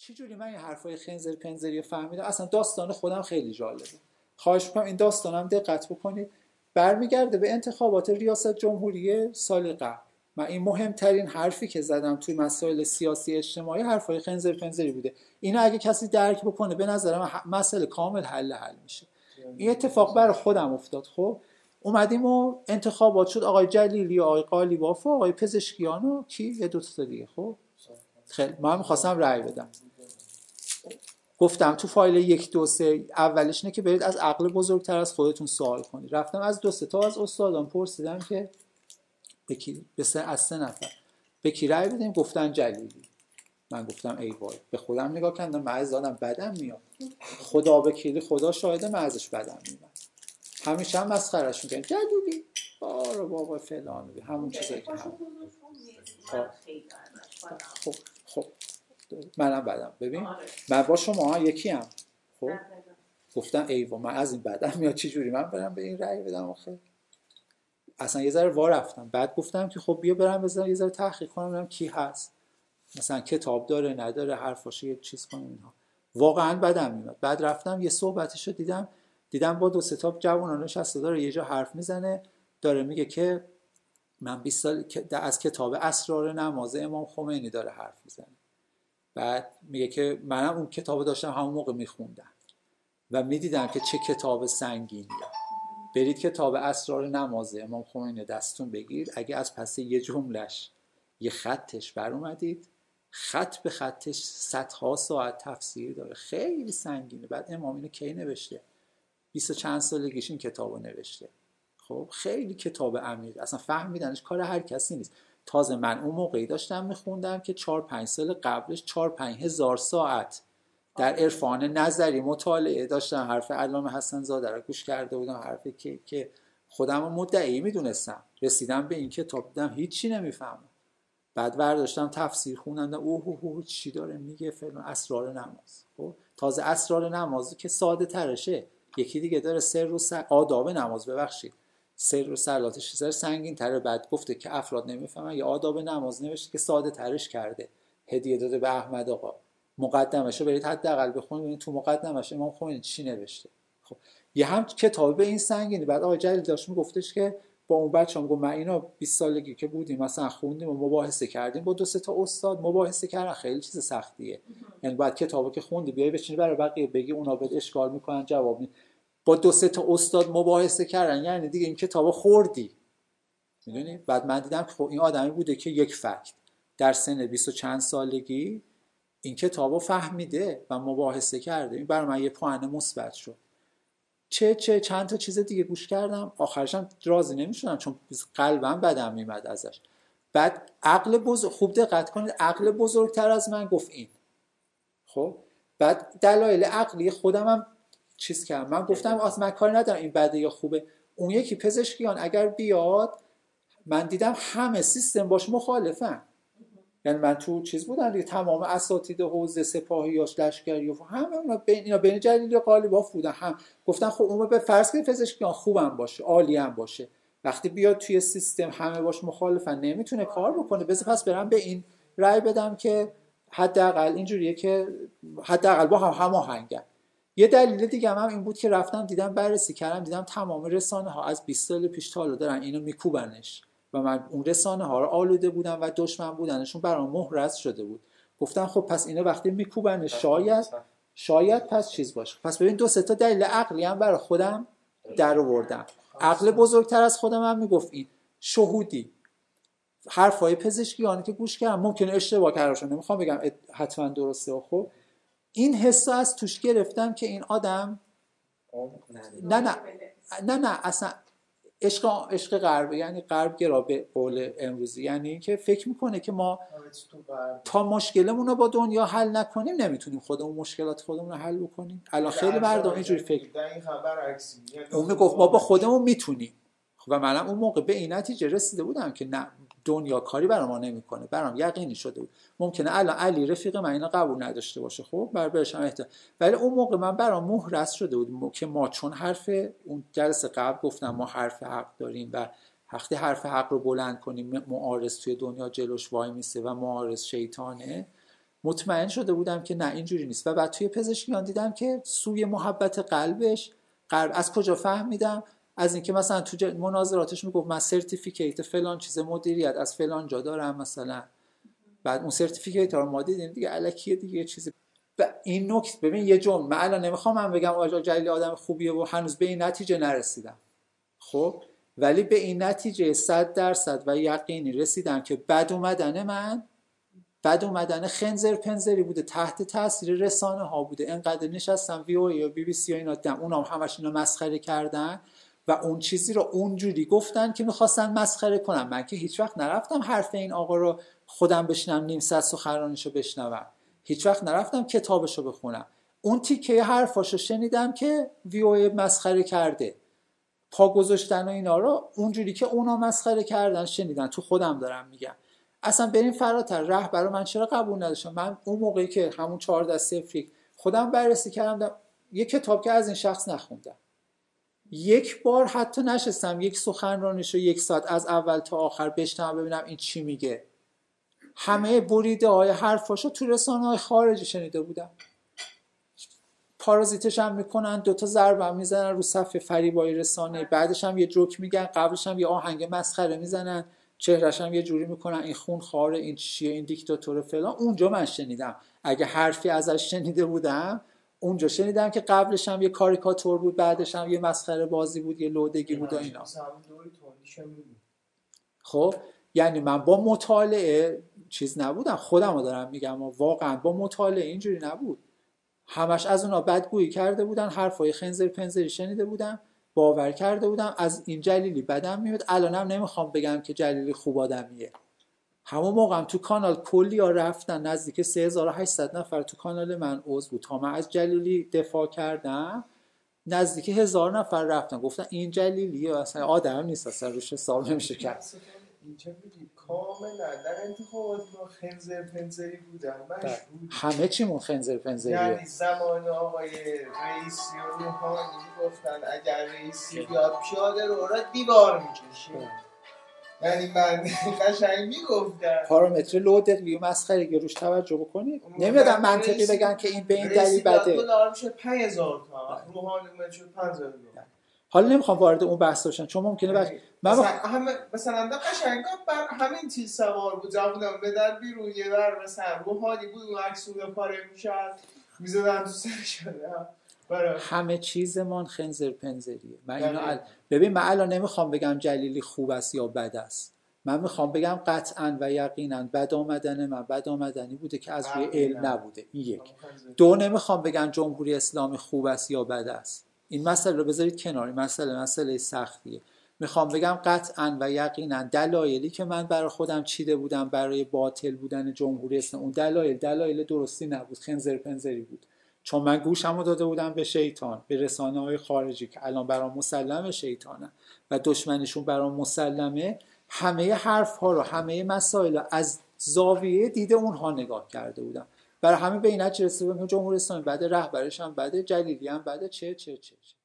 چه جوری من این حرفای خنزر پنزری رو فهمیدم؟ اصلا داستان خودم خیلی جالبه. خواهش می‌کنم این داستانم دقت بکنید. برمیگرده به انتخابات ریاست جمهوری سال قبل. من این مهمترین حرفی که زدم توی مسائل سیاسی اجتماعی حرفای خنزر پنزری بوده. اینا اگه کسی درک بکنه به نظرم مسئله کامل حل میشه. این اتفاق برای خودم افتاد. خب اومدیم و انتخابات شد، آقای جلیلی و آقای قالیباف و آقای پزشکیان و کی یه دو تا دیگه. خب خیلی من می‌خواستم رأی بدم. گفتم تو فایل 1 2 3 اولش اینه که برید از عقل بزرگتر از خودتون سوال کنید. رفتم از 2 3 تا از استادان پرسیدم که از 3 نفر به کی رأی بدیم، گفتن جلیلی. من گفتم ای وای، به خودم نگاه کردم، من از دادم بدم میاد. خدا وکیلی، خدا شاهده، من ازش بدم میاد. همیشه هم مسخرهش میکنن جلیلی بابا فلان، همون چیزایی که هم. خب منم بدم. ببین من با شما یکی هم. خب گفتم ای وای، من از این بدم میاد، چه جوری من برم به این رأی بدم آخه؟ اصلا یه ذره وا رفتم. بعد گفتم که خب بیا برم بزنم یه ذره تحقیق کنم ببینم کی هست، مثلا کتاب داره نداره، حرفاشو یه چیز کنم اینها. واقعا بدم میاد. بعد رفتم یه صحبتشو دیدم با 2 3 تا جوونا نشسته، داره یه جا حرف میزنه، داره میگه که من 20 سال از کتاب اسرار نماز امام خمینی داره حرف میزنه. بعد میگه که منم اون کتابو داشتم همون موقع میخوندم و میدیدم که چه کتاب سنگینیه. برید کتاب اسرار نماز امام خمینی دستون بگیر، اگه از پس یه جملهش یه خطش بر اومدید، خط به خطش صدها ساعت تفسیر داره، خیلی سنگینه. بعد امام اینو کی نوشته؟ 20 چند سالگیش این کتابو نوشته. خب خیلی کتاب عمیق، اصلا فهمیدنش کار هر کسی نیست. تازه من اون موقعی داشتم میخوندم که 4-5 سال قبلش 4-5 هزار ساعت در عرفان نظری مطالعه داشتم، حرف علامه حسن زاده رو گوش کرده بودم، حرفی که خودم رو مدعی میدونستم. رسیدم به این کتاب دیدم هیچی نمیفهمم. بعد برداشتم تفسیر خوندم، اوه چی داره میگه فلان، اسرار نماز. خب تازه اسرار نماز که ساده ترشه، یکی دیگه داره سر و آداب نماز، ببخشید سر و صلاتش چیزا سنگین تره. بعد گفته که افراد نمیفهمن، یا آداب نماز نوشته که ساده ترش کرده، هدیه داده به احمد آقا. مقدمه‌شو برید حداقل بخونید ببینید تو مقدمه‌اش امام خمینی چی نوشته. خب یه هم کتاب به این سنگینی. بعد آقای جلیل داشت میگفتش که با اون بچه‌ام گفت من اینا 20 سالگی که بودیم مثلا خوندیم و مباحثه کردیم با 2 3 تا استاد. مباحثه کردن خیلی چیز سختیه، یعنی بعد کتابو که خوندی بیای بچینی برای بقیه بگی، اونا بهت اشکال میکنن جواب میدن. با 2 3 تا استاد مباحثه کردن یعنی دیگه این کتابو خوردی، میدونی. بعد من دیدم که خب این آدمی بوده که یک فکت در سن 20 و چند سالگی این کتابو فهمیده و مباحثه کرده. این برای من یه پوان مثبت شد. چند تا چیز دیگه گوش کردم، آخرشم راضی نمیشدم چون قلبم بدم میمد ازش. بعد خوب دقت کنید، عقل بزرگتر از من گفت این. خب بعد دلایل عقلی خودم هم چیز کردم. من گفتم اصلا من کاری ندارم این بده یا خوبه. اون یکی پزشکیان اگر بیاد، من دیدم همه سیستم باش مخالفن. یعنی من تو چیز بودن دیگه، تمام اساتید حوزه سپاهیاش لشکری و همه اینا بین جلیلی و قالیباف بودن. هم گفتن خب اون به فرض کنید پزشکیان خوبم باشه، عالی هم باشه، وقتی بیاد توی سیستم همه باش مخالفن نمیتونه کار بکنه، پس برام به این رأی بدم که حداقل اینجوریه که حداقل با هم هماهنگن. یه دلیل دیگه هم این بود که رفتم دیدم بررسی کردم، دیدم تمام رسانه ها از 20 سال پیش تا حالا دارن اینو میکوبنش و من اون رسانه ها رو آلوده بودم و دشمن بودنشون برام مهرس شده بود. گفتم خب پس اینو وقتی میکوبن شاید پس چیز باشه. پس ببین 2 3 تا دلیل عقلی هم برای خودم در آوردم. عقل بزرگتر از خودم هم میگفت این شهودی حرفای پزشکیانی که گوش کردم ممکنه اشتباه کرده باشه، نمیخوام بگم حتما درسته. خب این حسا از توش گرفتم که این آدم نه اصلا عشق غرب، یعنی غرب گرا به قول امروزی، یعنی که فکر میکنه که ما تا مشکلمون رو با دنیا حل نکنیم نمیتونیم خودمون مشکلات خودمون رو حل بکنیم. الان خیلی مردم اینجوری فکر اون میگفت ما با خودمون میتونیم. و منم اون موقع به این نتیجه رسیده بودم که نه، دنیا کاری برای ما نمیکنه. برام یقینی شده بود. ممکنه الان علی رفیق من اینو قبول نداشته باشه، خب برش هم احتمال، ولی اون موقع من برام مهرس شده بود که ما چون حرف اون جلسه قبل گفتم ما حرف حق داریم و وقتی حرف حق رو بلند کنیم معارض توی دنیا جلوش وای میسه و معارض شیطانه. مطمئن شده بودم که نه اینجوری نیست. و بعد توی پزشکیان دیدم که سوی محبت قلبش از کجا فهمیدم؟ از اینکه مثلا تو مناظراتش میگفت من سرتیفیکیت فلان چیز مدیریت از فلان جا دارم مثلا. بعد اون سرتیفیکیت رو ما دیدیم دیگه الکیه دیگه چیزی. و این نکته ببین یه جمله من الان نمیخوام من بگم آقا جلیلی آدم خوبیه و هنوز به این نتیجه نرسیدم، خب ولی به این نتیجه 100% و یقینی رسیدم که بد اومدن خنزر پنزری بوده، تحت تاثیر رسانه ها بوده. انقدر نشستم وی او ای و بی بی سی و اینا دیدم اونام همش اینو مسخره کردن و اون چیزی رو اونجوری گفتن که میخواستن مسخره کنن. من که هیچ وقت نرفتم حرف این آقا رو خودم بشنم، نیم ساعت سخنرانیشو بشنوم، هیچ وقت نرفتم کتابشو بخونم. اون تیکه حرفاشو شنیدم که وی او ای مسخره کرده، پا گذاشتن و اینا رو اونجوری که اونا مسخره کردن شنیدن. تو خودم دارم میگم اصلا بریم فراتر. رهبر من چرا قبول نداشتم؟ من اون موقعی که همون 14 خودم بررسی کردم یک کتاب که از این شخص نخوندم، یک بار حتی نشستم یک سخنرانیشو 1 ساعت از اول تا آخر بشنوم ببینم این چی میگه. همه بریده های حرفاشو تو رسانه های خارجی شنیده بودم. پارازیتش هم میکنن، 2 تا ضربه هم میزنن رو صفحه فریبای رسانه، بعدش هم یه جوک میگن، قبلش هم یه آهنگ مسخره میزنن، چهرهش هم یه جوری میکنن این خون خاره، این چیه، این دیکتاتور فلان. اونجا من شنیدم، اگه حرفی ازش شنیده بودم اونجا شنیدم که قبلش هم یه کاریکاتور بود، بعدش هم یه مسخره بازی بود، یه لودگی بود و اینا. خب یعنی من با مطالعه چیز نبودم، خودم رو دارم میگم واقعا با مطالعه اینجوری نبود. همش از اونا بدگویی کرده بودن، حرفای خنزر پنزری شنیده بودم، باور کرده بودم از این جلیلی بدم میاد. الانم نمیخوام بگم که جلیلی خوب آدمیه. همون موقعم تو کانال کلی ها رفتن، نزدیک 3800 نفر تو کانال من عضو بود. تا من از جلیلی دفاع کردم نزدیک 1000 نفر رفتن گفتن این جلیلیه اصلا آدم نیست، اصلا روش حساب نمیشه کرد. اینجا بگی کاملا در انتخابات ما خنزر پنزری بودن مشهور، همه چیمون خنزر پنزریه. یعنی زمان آقای رئیسی و روحانی گفتن اگر رئیسی بیاد پیاده رو را دیوار میکشیم. یعنی من قشنگ میگفتم پارامتر لودگی و مسخرگی روش توجه بکنید. نمیدونم منطقی بگن که این به این دلیل بده. رئیسی دلار میشه 5000 تومان، روحانی میشه 5000. حالا نمیخوام وارد اون بحث بشم چون ممکنه مثلا قشنگ بر همین چیز سوار بود، جوونم بدن بیرون یه بر مثلا روحانی بود اون عکسونه پاره میشد میزدن تو سرش. همه چیزمان خنزر پنزریه. من اینو ببین من الان نمیخوام بگم جلیلی خوب است یا بد است، من میخوام بگم قطعا و یقینا بد آمدن من بد آمدنی بوده که از روی علم نبوده. این یک. 2 نمیخوام بگم جمهوری اسلامی خوب است یا بد است. این مسئله رو بذارید کنار، این مسئله سختیه. میخوام بگم قطعا و یقینا دلایلی که من برای خودم چیده بودم برای باطل بودن جمهوری اسلامی، اون دلایل درستی نبود، خنزر پنزری بود. چون من گوشمو داده بودم به شیطان، به رسانه‌های خارجی که الان برام مسلمه شیطانه و دشمنشون برام مسلمه. همه حرف‌ها رو، همه مسائل رو از زاویه دید اونها نگاه کرده بودم. برای همین به این نتیجه رسیدم که جمهوری اسلامی بعد رهبرش هم بعد جلیلی هم بعد چه